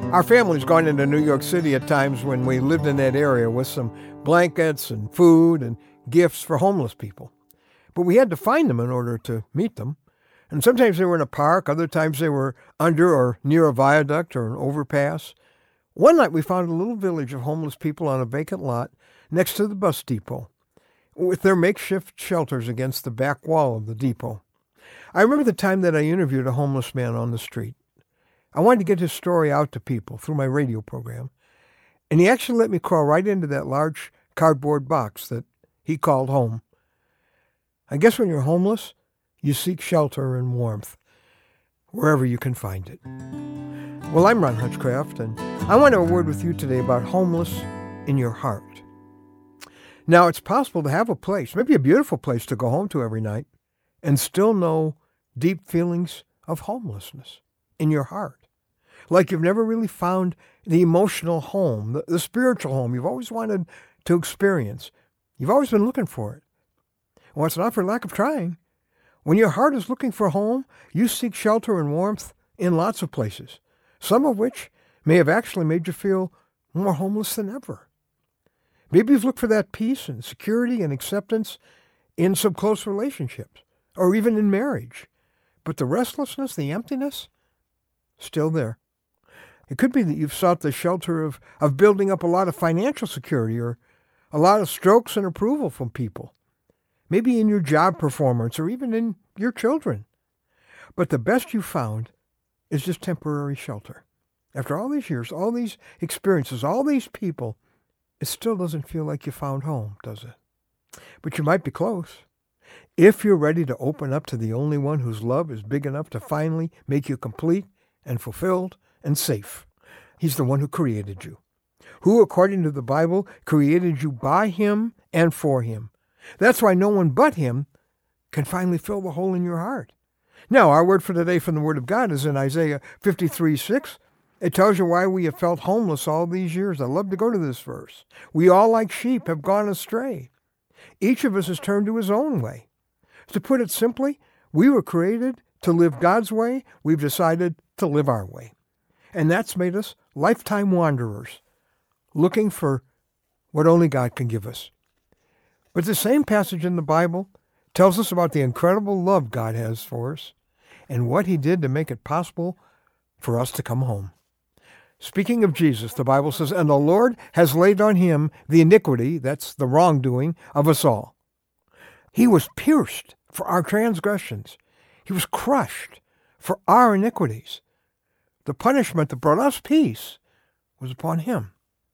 Our family's gone into New York City at times when we lived in that area with some blankets and food and gifts for homeless people. But we had to find them in order to meet them. And sometimes they were in a park, other times they were under or near a viaduct or an overpass. One night we found a little village of homeless people on a vacant lot next to the bus depot, with their makeshift shelters against the back wall of the depot. I remember the time that I interviewed a homeless man on the street. I wanted to get his story out to people through my radio program, and he actually let me crawl right into that large cardboard box that he called home. I guess when you're homeless, you seek shelter and warmth wherever you can find it. Well, I'm Ron Hutchcraft, and I want to have a word with you today about homeless in your heart. Now, it's possible to have a place, maybe a beautiful place to go home to every night, and still know deep feelings of homelessness in your heart. Like you've never really found the emotional home, the spiritual home you've always wanted to experience. You've always been looking for it. Well, it's not for lack of trying. When your heart is looking for a home, you seek shelter and warmth in lots of places, some of which may have actually made you feel more homeless than ever. Maybe you've looked for that peace and security and acceptance in some close relationships, or even in marriage. But the restlessness, the emptiness, still there. It could be that you've sought the shelter of building up a lot of financial security or a lot of strokes and approval from people. Maybe in your job performance or even in your children. But the best you found is just temporary shelter. After all these years, all these experiences, all these people, it still doesn't feel like you found home, does it? But you might be close. If you're ready to open up to the only one whose love is big enough to finally make you complete and fulfilled and safe. He's the one who created you, who, according to the Bible, created you by him and for him. That's why no one but him can finally fill the hole in your heart. Now, our word for today from the Word of God is in Isaiah 53:6. It tells you why we have felt homeless all these years. I love to go to this verse. We all, like sheep, have gone astray. Each of us has turned to his own way. To put it simply, we were created to live God's way. We've decided to live our way. And that's made us lifetime wanderers, looking for what only God can give us. But the same passage in the Bible tells us about the incredible love God has for us and what he did to make it possible for us to come home. Speaking of Jesus, the Bible says, "And the Lord has laid on him the iniquity," that's the wrongdoing, "of us all. He was pierced for our transgressions. He was crushed for our iniquities. The punishment that brought us peace was upon him."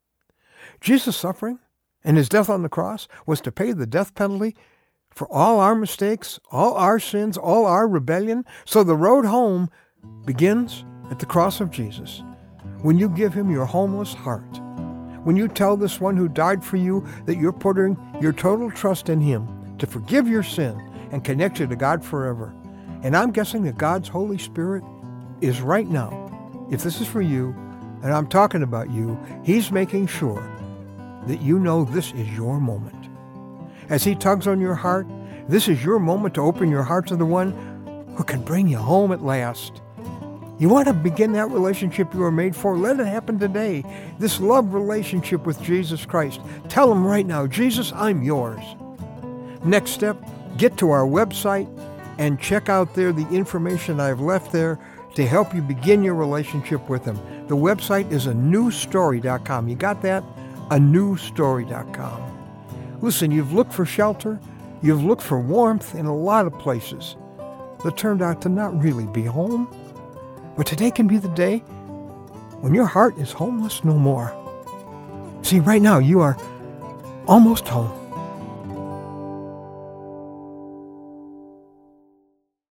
Jesus' suffering and his death on the cross was to pay the death penalty for all our mistakes, all our sins, all our rebellion. So the road home begins at the cross of Jesus. When you give him your homeless heart, when you tell this one who died for you that you're putting your total trust in him to forgive your sin and connect you to God forever. And I'm guessing that God's Holy Spirit is right now. If this is for you, and I'm talking about you, he's making sure that you know this is your moment. As he tugs on your heart, this is your moment to open your heart to the one who can bring you home at last. You want to begin that relationship you were made for? Let it happen today. This love relationship with Jesus Christ. Tell him right now, "Jesus, I'm yours." Next step, get to our website and check out there the information I've left there to help you begin your relationship with him. The website is anewstory.com. You got that? anewstory.com. Listen, you've looked for shelter, you've looked for warmth in a lot of places that turned out to not really be home. But today can be the day when your heart is homeless no more. See, right now you are almost home.